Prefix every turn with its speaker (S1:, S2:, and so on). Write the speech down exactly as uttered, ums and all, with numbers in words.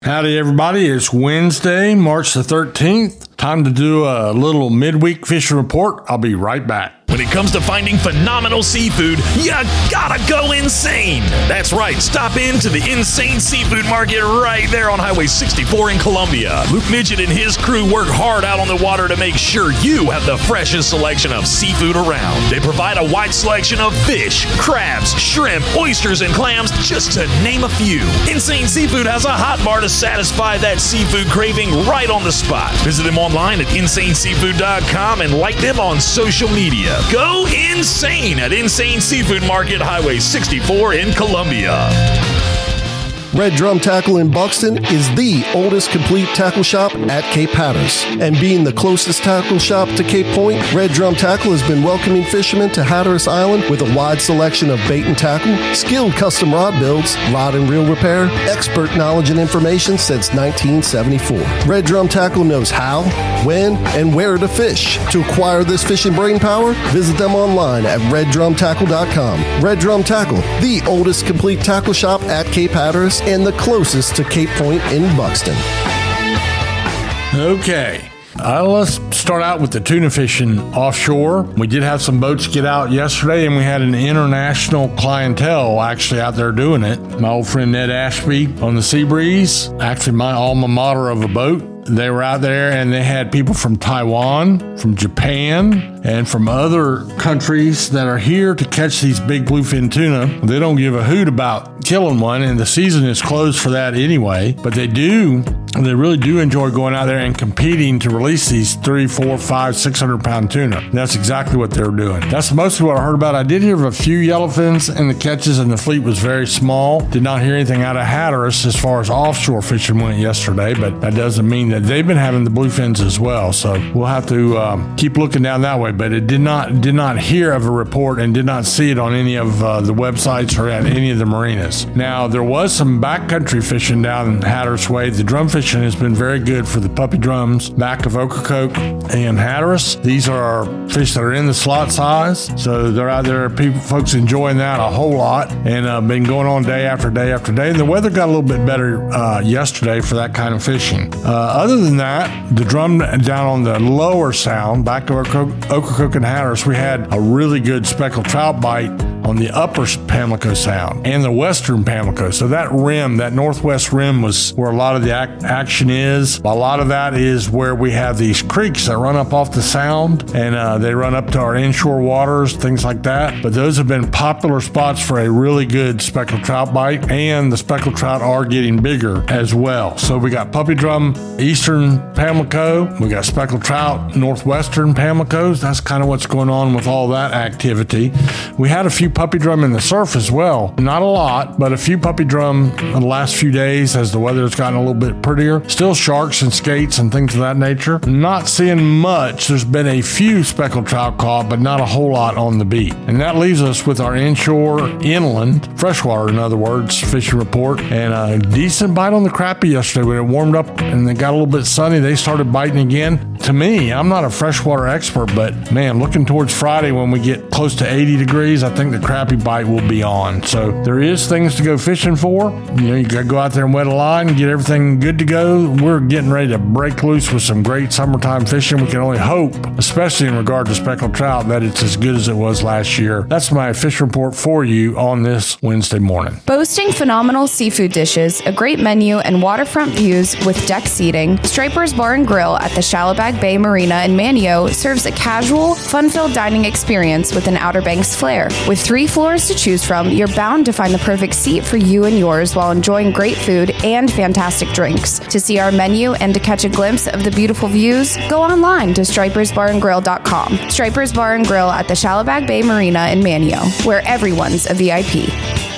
S1: Howdy, everybody. It's Wednesday, March the thirteenth. Time to do a little midweek fishing report. I'll be right back.
S2: When it comes to finding phenomenal seafood, you gotta go Insane. That's right, stop into the Insane Seafood Market right there on Highway sixty-four in Columbia. Luke Midget and his crew work hard out on the water to make sure you have the freshest selection of seafood around. They provide a wide selection of fish, crabs, shrimp, oysters, and clams, just to name a few. Insane Seafood has a hot bar to satisfy that seafood craving right on the spot. Visit them online at insane seafood dot com and like them on social media. Go insane at Insane Seafood Market, Highway sixty-four in Columbia.
S3: Red Drum Tackle in Buxton is the oldest complete tackle shop at Cape Hatteras. And being the closest tackle shop to Cape Point, Red Drum Tackle has been welcoming fishermen to Hatteras Island with a wide selection of bait and tackle, skilled custom rod builds, rod and reel repair, expert knowledge and information since nineteen seventy-four. Red Drum Tackle knows how, when, and where to fish. To acquire this fishing brain power, visit them online at red drum tackle dot com. Red Drum Tackle, the oldest complete tackle shop at Cape Hatteras and the closest to Cape Point in Buxton.
S1: Okay. Uh, let's start out with the tuna fishing offshore. We did have some boats get out yesterday, and we had an international clientele actually out there doing it. My old friend Ned Ashby on the Seabreeze, actually my alma mater of a boat. They were out there, and they had people from Taiwan, from Japan, and from other countries that are here to catch these big bluefin tuna. They don't give a hoot about killing one, and the season is closed for that anyway. But they do, they really do enjoy going out there and competing to release these three, four, five, six hundred pound tuna. And that's exactly what they're doing. That's mostly what I heard about. I did hear of a few yellowfins in the catches, and the fleet was very small. Did not hear anything out of Hatteras as far as offshore fishing went yesterday, but that doesn't mean that they've been having the bluefins as well. So we'll have to um, keep looking down that way. But it did not did not hear of a report and did not see it on any of uh, the websites or at any of the marinas. Now, there was some backcountry fishing down in Hatteras Way. The drum fishing has been very good for the puppy drums back of Ocracoke and Hatteras. These are fish that are in the slot size, so they're out there. People, folks enjoying that a whole lot, and uh, been going on day after day after day. And the weather got a little bit better uh, yesterday for that kind of fishing. Uh, other than that, the drum down on the lower sound, back of Ocracoke and Hatteras, we had a really good speckled trout bite on the upper Pamlico Sound and the western Pamlico. So that rim, that northwest rim, was where a lot of the ac- action is. A lot of that is where we have these creeks that run up off the sound, and uh, they run up to our inshore waters, things like that. But those have been popular spots for a really good speckled trout bite, and the speckled trout are getting bigger as well. So we got puppy drum, eastern Pamlico, we got speckled trout, northwestern Pamlicos. That's kind of what's going on with all that activity. We had a few puppy drum in the surf as well. Not a lot, but a few puppy drum in the last few days as the weather has gotten a little bit prettier. Still sharks and skates and things of that nature. Not seeing much. There's been a few speckled trout caught, but not a whole lot on the beat. And that leaves us with our inshore, inland, freshwater, in other words, fishing report. And a decent bite on the crappie yesterday. When it warmed up and it got a little bit sunny, they started biting again. To me, I'm not a freshwater expert, but man, looking towards Friday when we get close to eighty degrees, I think the crappie bite will be on. So there is things to go fishing for. You know, you got to go out there and wet a line and get everything good to go. We're getting ready to break loose with some great summertime fishing. We can only hope, especially in regard to speckled trout, that it's as good as it was last year. That's my fish report for you on this Wednesday morning.
S4: Boasting phenomenal seafood dishes, a great menu, and waterfront views with deck seating, Striper's Bar and Grill at the Shallowbag Bay Marina in Manio serves a casual, fun-filled dining experience with an Outer Banks flair. With three floors to choose from, you're bound to find the perfect seat for you and yours while enjoying great food and fantastic drinks. To see our menu and to catch a glimpse of the beautiful views, go online to stripers bar and grill dot com. Striper's Bar and Grill at the Shallowbag Bay Marina in Manio, where everyone's a V I P.